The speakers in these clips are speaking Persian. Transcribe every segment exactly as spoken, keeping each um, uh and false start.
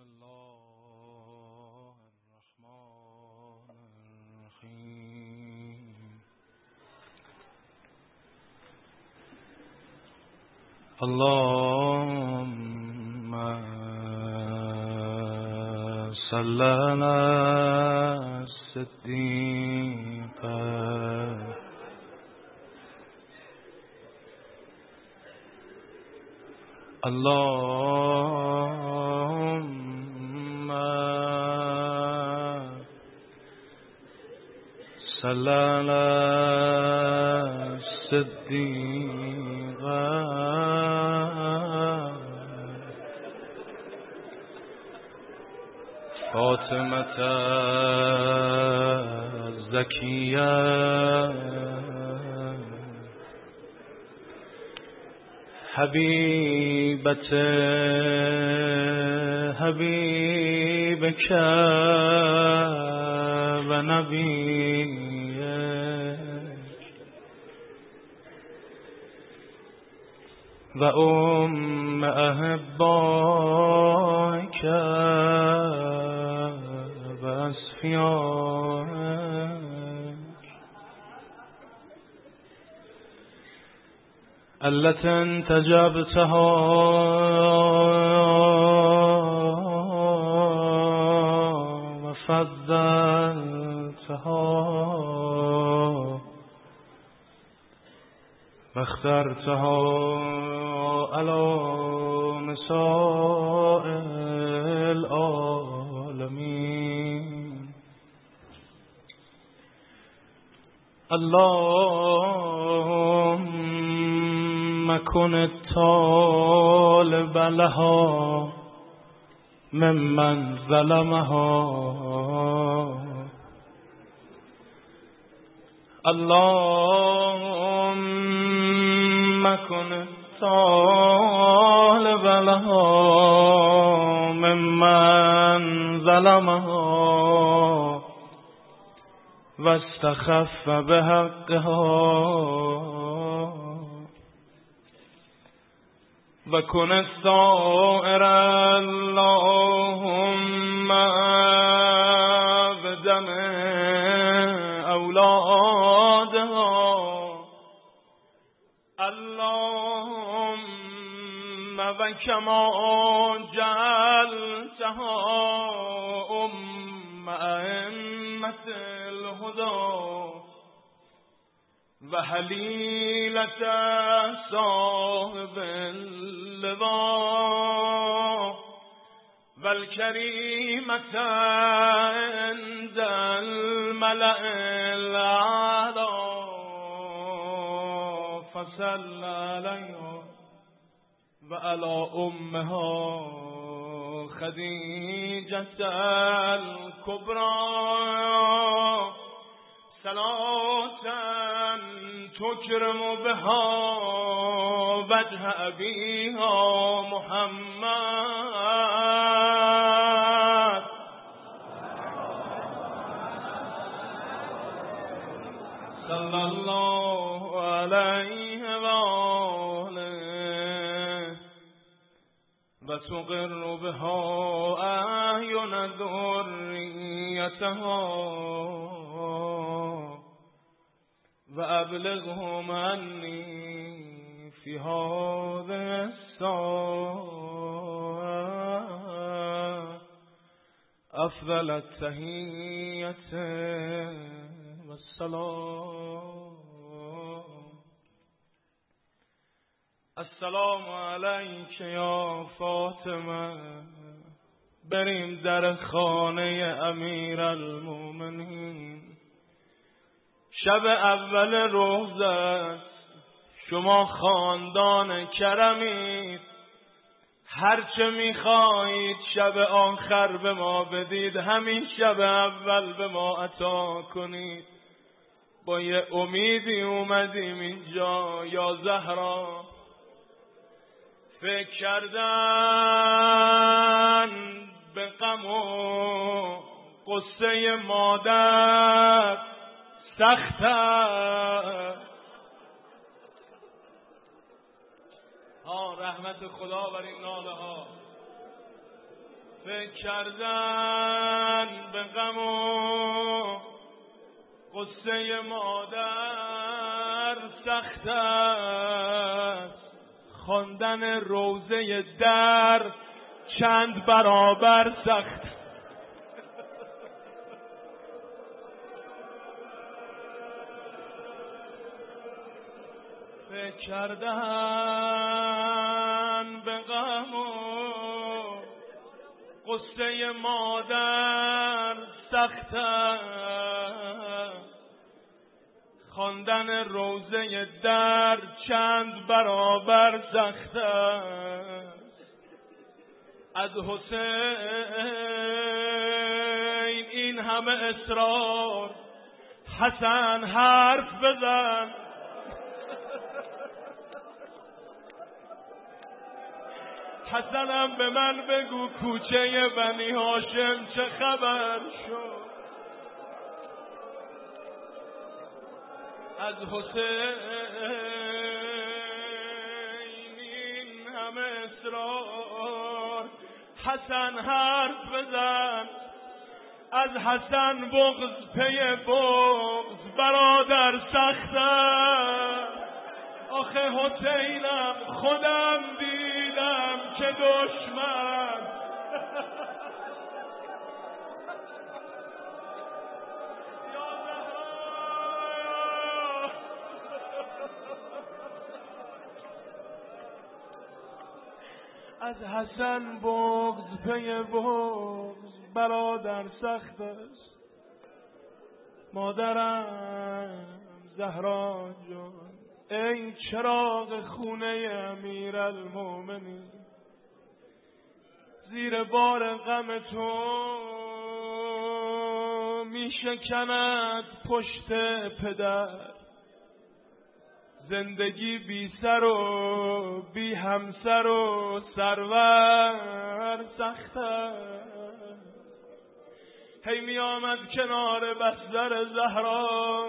الله الرحمن الرحیم. اللهم صل علی الصدیق اللهم صل علی الصدیق فاطمة الزكية حبيبة حبيبك ونبيك وأم أحبائك وأصفيائك التي انتجبتها وفضلتها واخترتها على نساء العالمين. اللهم كن الطالب لها ممن ظلمها. اللهم كن الطالب لها ممن ظلمها واستخف بحقها. وكن السائر اللهم بدم أولادها. اللهم وكما جعلتها أم أئمة الهدى وحليلة صاحب اللواء والكريمة عند الملأ الأعلى فصل عليها وعلى أمها خديجة الكبرى صلاة تكرم بها وجه أبيها محمد صلى الله عليه وآله وتقر بها أعين ذريتها وأبلغهم عني في هذه الساعة أفضل التحية والسلام. السلام عليك يا فاطمه. بریم در خانه امیر المؤمنین. شب اول روزه شما خاندان کرمید. هرچه میخواهید شب آخر به ما بدید، همین شب اول به ما عطا کنید. با یه امیدی اومدیم اینجا یا زهرا. فکر کردن به غم و قصه مادر سخته. ها رحمت خدا بر این ناله ها. فکر کردن به غم و قصه مادر سخت است، خواندن روضه در چند برابر سخت. فکر کردن به غم و قصه مادر سخت است، خواندن روضه در چند برابر سخت است. از حسین این همه اصرار، حسن حرف بزن. حسنم به من بگو کوچه بنی هاشم چه خبر شد. از حسین این همه اصرار، حسن حرف بزن. از حسن بغض پی بغض برادر سخت است. آخه حسینم خودم دیدم که دشمن از حسن بغض پی بغض برادر سخت است. مادرم زهرا جان ای چراغ خونه امیرالمومنین، زیر بار غم تو می شکند پشت پدر. زندگی بی سر و بی همسر و سرور سخت است. هی می آمد کنار بستر زهرا،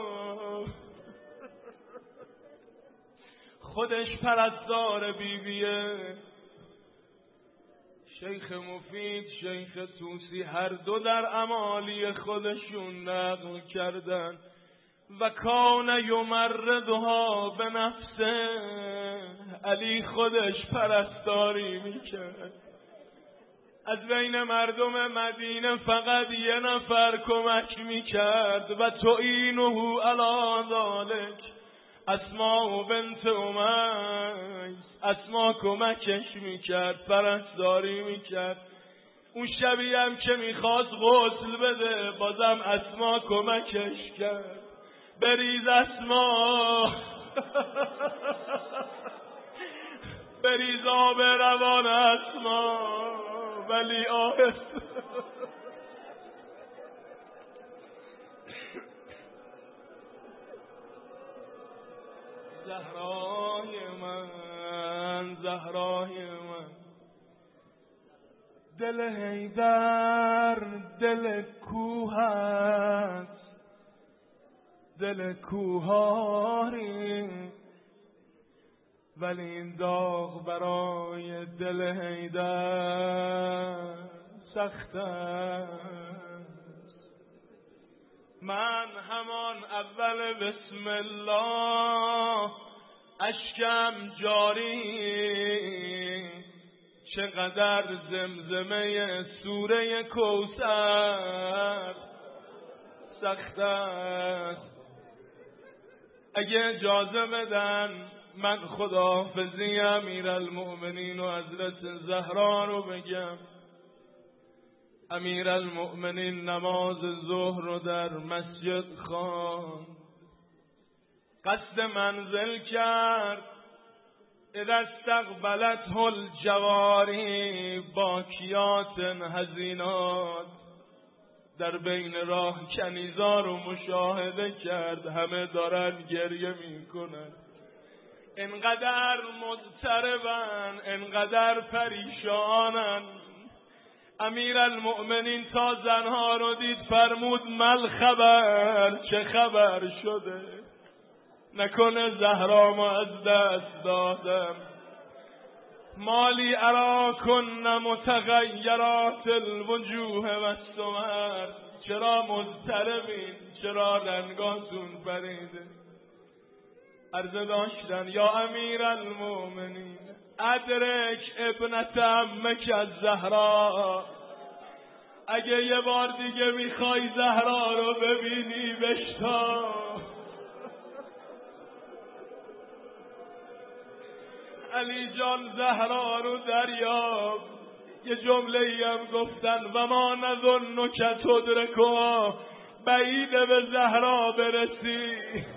خودش پرستار بیبیه. شیخ مفید، شیخ توسی هر دو در امالی خودشون نقل کردن و کان یمردها به نفسه. علی خودش پرستاری میکرد. از بین مردم مدینه فقط یه نفر کمک میکرد و تعینه علی ذلک، اسما بنت امیس. اسما کمکش میکرد، پرستاری میکرد. اون شبی هم که میخواست غسل بده بازم اسما کمکش کرد. بریز اسما بریز آب روان اسما، ولی آهست زهرای من، زهرای من. دل حیدر دل کوه است، دل کوهاری، ولی این داغ برای دل حیدر سخت است. من همان اول بسم الله اشکم جاری، چقدر زمزمه سوره کوثر سخت است. اگه اجازه بدن من خداحافظی امیرالمؤمنین و حضرت زهرا رو بگم. امیرالمؤمنین نماز ظهر رو در مسجد خواند، قصد منزل کرد. اذا استقبلته الجواری باکیات حزینات، در بین راه کنیزا رو مشاهده کرد، همه دارن گریه میکنن. انقدر مضطربن، انقدر پریشانن. امیرالمؤمنین تا زنها رو دید فرمود مل خبر، چه خبر شده؟ نکنه زهرامو از دست دادم. مالی اراکن متغیرات الوجوه و السمر، چرا مضطربین، چرا رنگاتون پریده؟ عرضه داشتن یا امیر المؤمنین ادرک ابنت عمک الزهرا، اگه یه بار دیگه میخوای زهرا رو ببینی بشتا. علی جان زهرا رو دریاب. یه جمله ای هم گفتن و ما نظن که تدرکها، بعیده به زهرا برسی.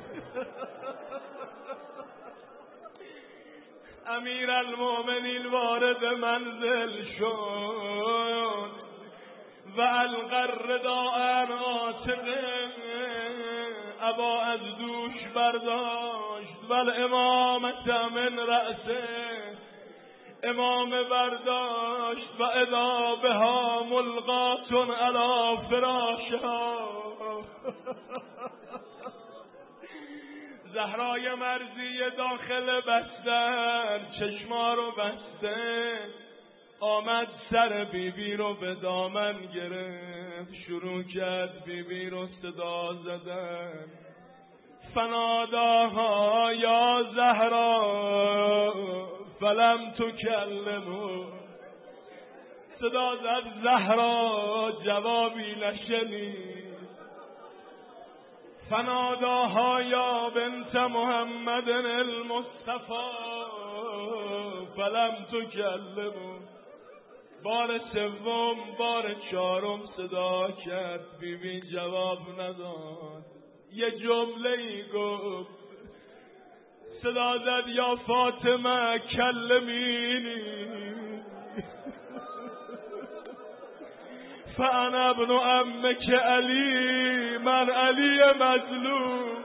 امیر المؤمنین وارد منزل شد و القر داعن عاتقه، ابا از دوش برداشت و الامامت من رأسه، امام برداشت و اذا بها ملقات علی فراشها. زهرای مرزی داخل بستر چشما رو بسته، آمد سر بیبی رو به دامن گرفت، شروع کرد بیبی رو صدا زدن. فناداها یا زهرا فلم تکلمو، صدا زد زهرا جوابی نشنید. فناداها یا بنت محمد المصطفى فلم تکلمو، بار سوم بار چهارم صدا کرد، بیبی جواب نداد. یه جمله ای گفت، صدا زد یا فاطمه کلمینی فانا ابن عمک علی، من علی مظلوم.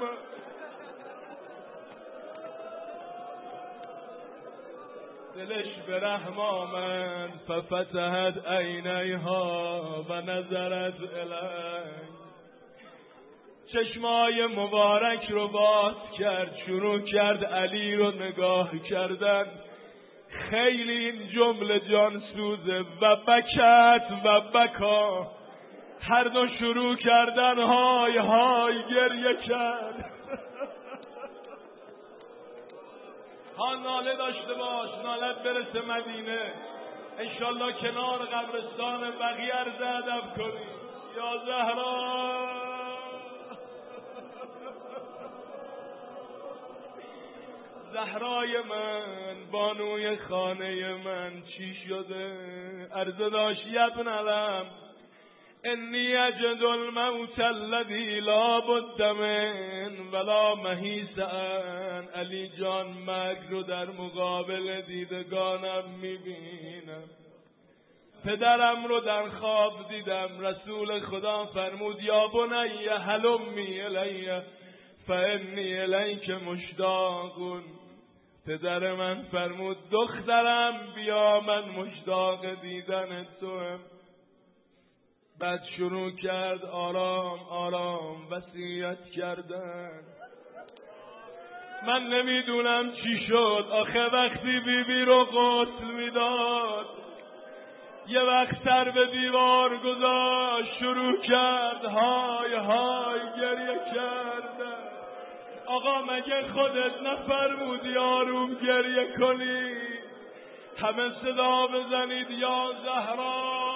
دلش به رحم آمد، ففتحت عینیها و نظرت الی، چشمای مبارک رو باز کرد، شروع کرد علی رو نگاه کردن. خیلی این جمله جان سوزه و بکت و بکا، هر دو شروع کردن های های گریه کرد. ها ناله داشته باش، نالت برسه مدینه، انشالله کنار قبرستان بقیه عرض ادب کنی. یا زهرا زهرای من، بانوی خانه من چی شده؟ عرضه داشت یبن علم انی اجد الموت الذی لا بد من ولا محیص ان. علی جان مرگ رو در مقابل دیدگانم میبینم. پدرم رو در خواب دیدم، رسول خدا فرمود یا بنی هلمی الی فانی الیک مشتاق. پدر من فرمود دخترم بیا من مشتاق دیدن توام. بعد شروع کرد آرام آرام وصیت کردن. من نمیدونم چی شد، آخه وقتی بیبی بی رو غسل میداد یه وقت سر به دیوار گذاشت، شروع کرد های های گریه کردن. آقا مگه خودت نفرمودی آروم گریه کنی؟ همه صدا بزنید یا زهرا.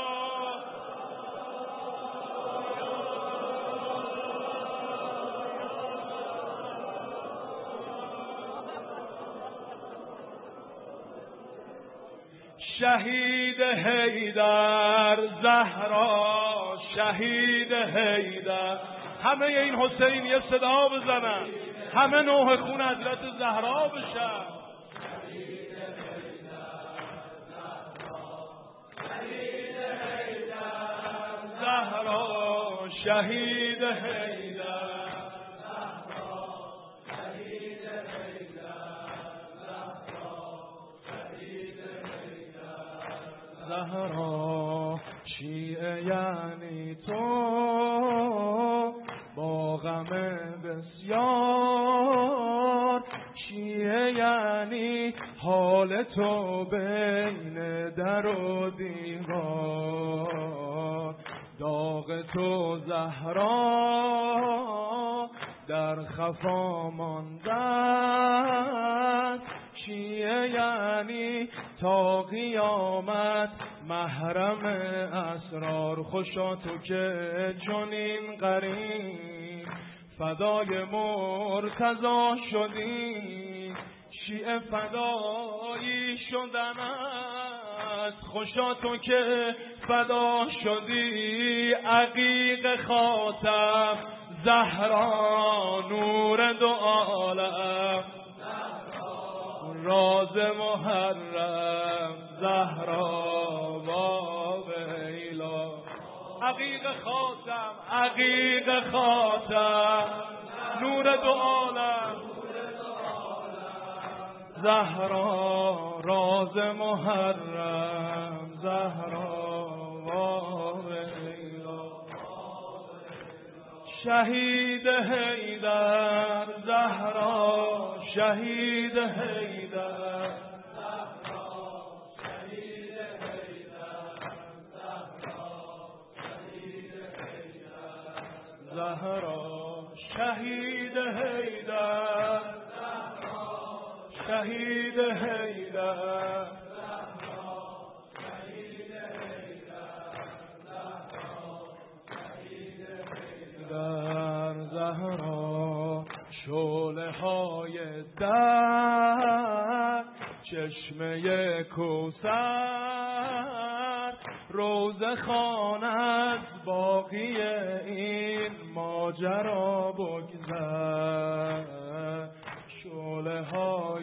شهید حیدر زهرا، شهید حیدر. همه این حسین یه صدا بزنن، همه نوح خون حضرت زهرا بشن. شهید حیدر زهرا، شهید حیدر زهرا، شهید حیدر زهرا، شهید حیدر زهرا. شیعه یعنی تو با غم بسیار، شیعه یعنی حال تو به و زهرا در خفا ماندن. چیه یعنی تا قیامت محرم اسرار، خوشا تو که چنین قرین فدای مرتضی شدی. شیعه فدایی شدن است، خوشا تو که فدا شدی. عقیق خاتم زهرا نور دو عالم، راز محرم زهرا با ویلا. عقیق خاتم عقیق خاتم نور دو عالم، زهرا راز محرم زهرا با ویلا. شهید حیدر زهرا شهید حیدر، زهرا شهید حیدر، شهید حیدر، در زهرا شعله های در چشمه کوثر، روزه خوان از باقی این ماجرا بگذر. شعله های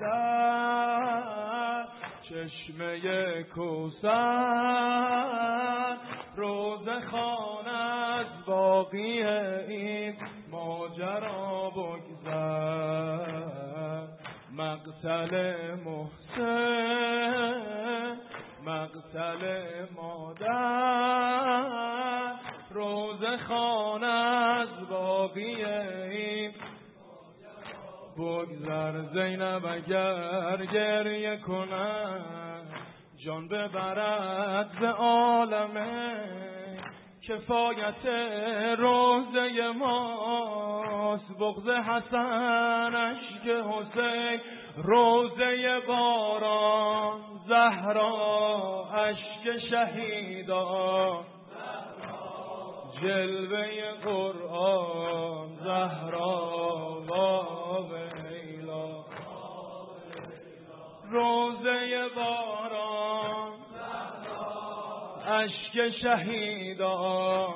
در چشمه کوثر، روزه خوان از باقی این ماجرا بگذر. مقتل محسن مقتل مادر، روزه خوان از باقی این بگذر. زینب اگر گریه کند جان ببرد ز عالمه، کفایت روزه ماست بغض حسن اشک حسین. روزه باران زهرا اشک شهیدان، جلوه قرآن زهرا و ویلا. روزه باران اشک شهیدان،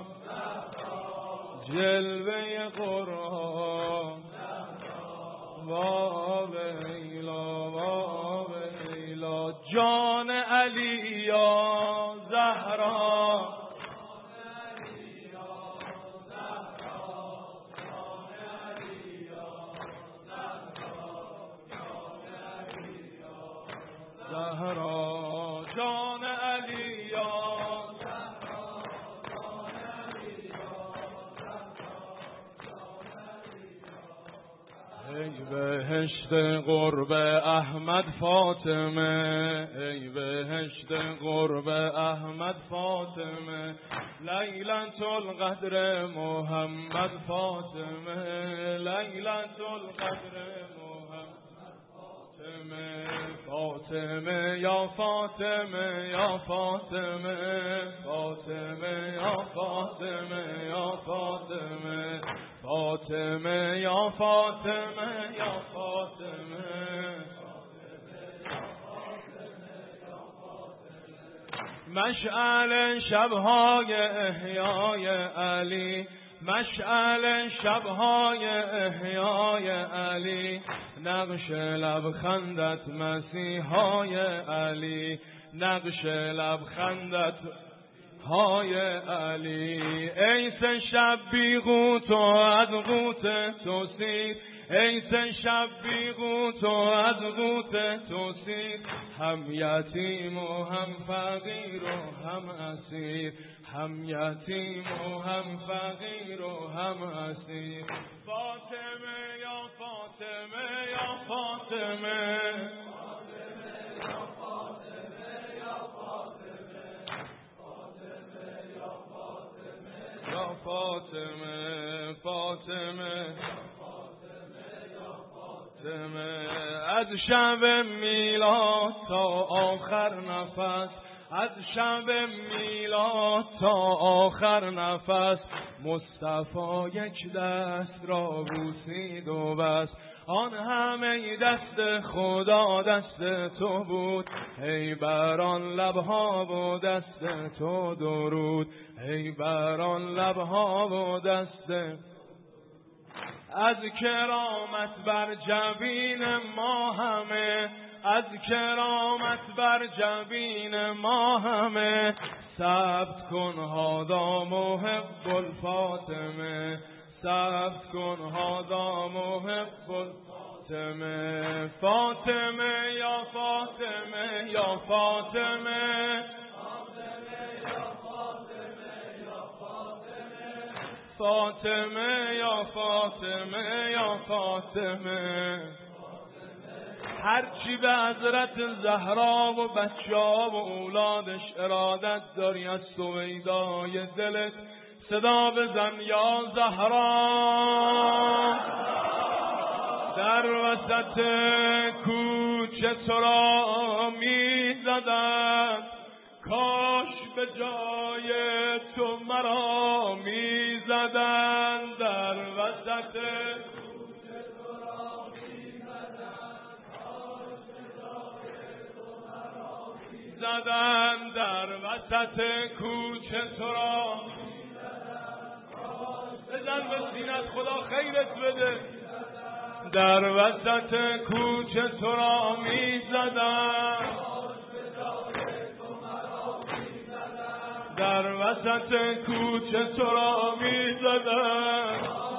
جلوه قرآن و ویلا و ویلا. جان علی یا زهرا، زهرا جان علی یا ای بهشت قرب احمد فاطمه، ای بهشت قرب احمد فاطمه. لیلة القدر محمد فاطمه، لیلة القدر محمد فاطمه. یا فاطمه یا فاطمه، فاطمه یا فاطمه یا فاطمه، فاطمه یا فاطمه یا فاطمه. مشعل شبهای احیای علی، مشعل شبهای احیای علی. نقش لبخندت مسیحای علی، نقش لبخندت های علی. ای سه شب بی قوت و از قوت تو سیر، ای سه شب بی قوت و از قوت تو سیر. هم یتیم و هم فقیر و هم اسیر، هم یتیم و هم فقیر و هم اسیر. فاطمه یا فاطمه یا فاطمه، یا یا فاطمه فاطمه از شب میلاد تا آخر نفس از شب میلاد تا آخر نفس مصطفی یک دست را بوسید و بس آن همه دست خدا دست تو بود ای بر آن لبها و دست تو درود ای بر آن لبها و دست از کرامت بر جبین ما همه از کرامت بر جبین ما همه ثبت کن هادا محب الفاطمه ثبت کن هادا محب الفاطمه فاطمه یا فاطمه یا فاطمه فاطمه یا فاطمه یا فاطمه هرچی به حضرت زهرا و بچه‌ها و اولادش ارادت داری از سویدای دلت صدا بزن یا زهرا در وسط کوچه تو را می زدن کاش به جای تو مرا می زدن در وسط کوچه تو را می زدن کاش به جای تو مرا می زدن در وسط کوچه تو را می زدن بزن به سینت خدا خیرت بده در وسط کوچه تو را می زدن در وسط کوچه تو را می زدن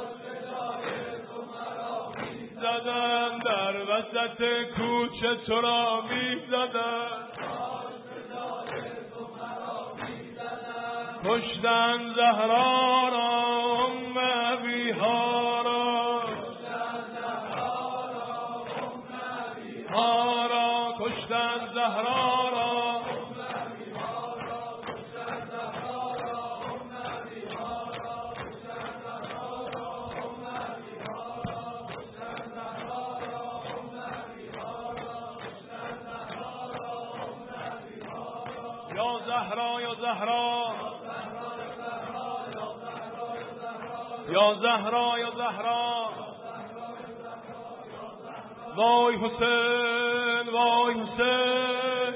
زدن در وسط کوچه تو را می زدن کشتن زهرا را ام ابیها را کشتن زهرا را یا زهرا یا زهرا یا زهرا یا زهرا وای حسین وای حسین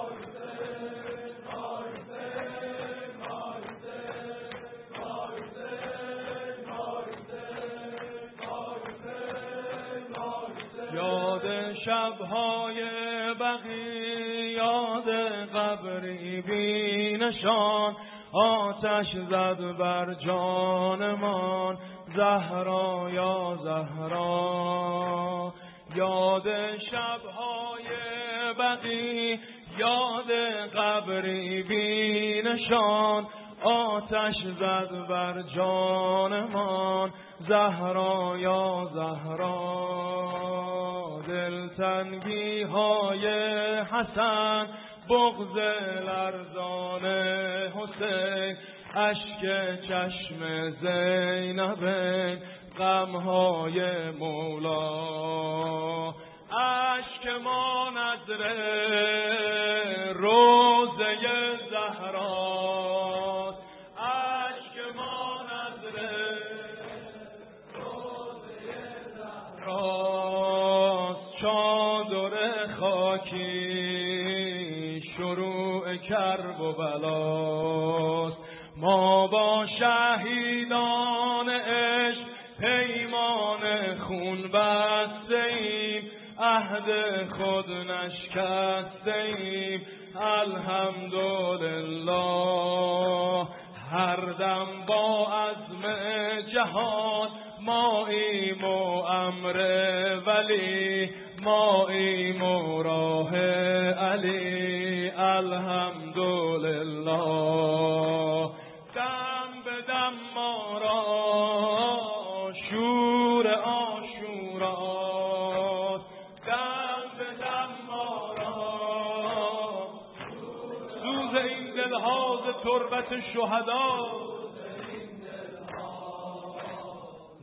یاد شبهای بقی یاد قبری بی نشان آتش زد بر جانمان زهرا یا زهرا یاد شبهای بقی یاد قبری بی نشان آتش زد بر جانمان زهرا یا زهرا دلتنگی های حسن بغض لرزان حسین اشک چشم زینب غمهای مولا اشک ما نظر روزه زهراست اشک ما نظر روزه زهراست چادر خاکی شروع کرب و بلاست ما با شهیدان عشق پیمان خون بسته ایم عهد خود نشکسته ایم الحمدلله هر دم با عزم جهاد ماییم و امر ولی ماییم و راه علی الحمدلله دم به دم ما را شور آشوراست دم به دم ما را سوز این دلها ز تربت شهدا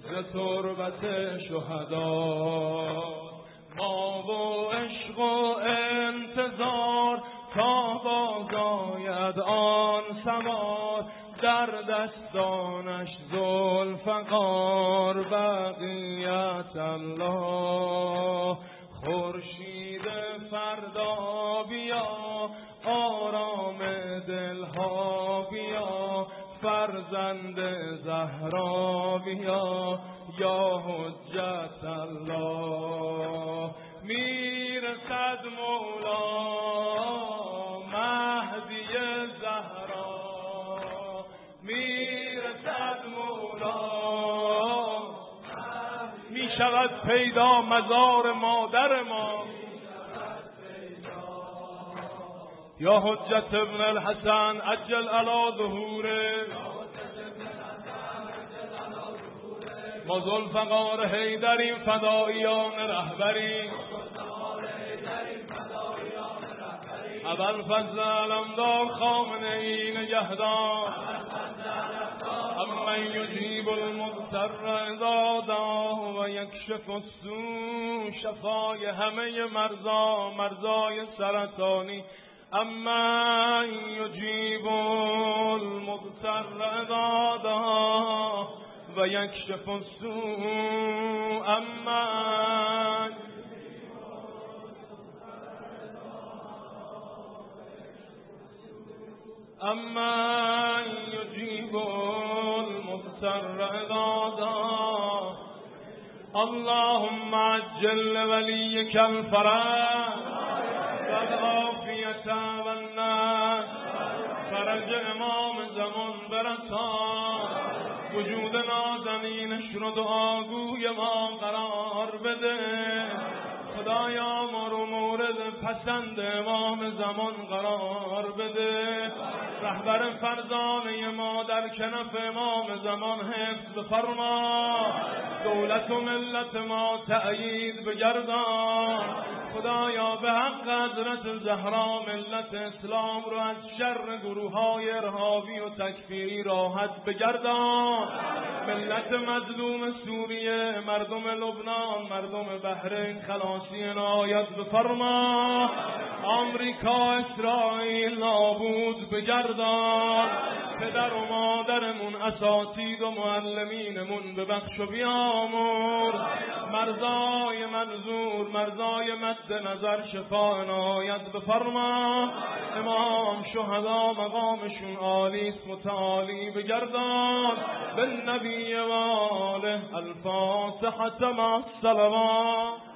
ز تربت شهدا. ما و عشق و انتظار تا باز آید آن سوار، در دستانش ذوالفقار بقیت الله. خورشید فردا بیا، آرام دلها بیا، فرزند زهرا بیا، یا حجت الله. میرسد مولا مهدی زهرا، میرسد مولا. می شود پیدا مزار مادر ما، یا حجت ابن الحسن عجل علی ظهوره. ما ذوالفقار حیدریم، فداییان رهبریم. ابوالفضل علمدار خامنه ای نگهدار. امن یجیب المضطر اذا دعاه و یکشف السوء، شفای همه مرضا، مرضای سرطانی. امن یجیب المضطر اذا دعاه و یکشف السوء. امن امن یجیب المضطر اذا دعاه. اللهم عجل لولیک الفرج والعافیة والنصر. فرج امام زمان برسان، وجود نازنینش رو دعاگوی ما قرار بده. خدایا ما رو مورد پسند امام زمان قرار بده. رهبر فرزانه ما در کنف امام زمان حفظ بفرما. دولت و ملت ما تأیید بگردان. خدایا به حق حضرت زهرا ملت اسلام رو از شر گروه های ارهابی و تکفیری راحت بگردان. ملت مظلوم سوریه، مردم لبنان، مردم بحرین خلاصی عنایت بفرما. آمریکا اسرائیل نابود بگردان. پدر و مادرمون، اساتید و معلمینمون ببخش و بیامرز. مرزای منظور، مرزای مد نظر شفا عنایت بفرما. امام شهدا مقامشون عالی است متعالی بگردان. بالنبی و آله الفاتحة مع الصلوات.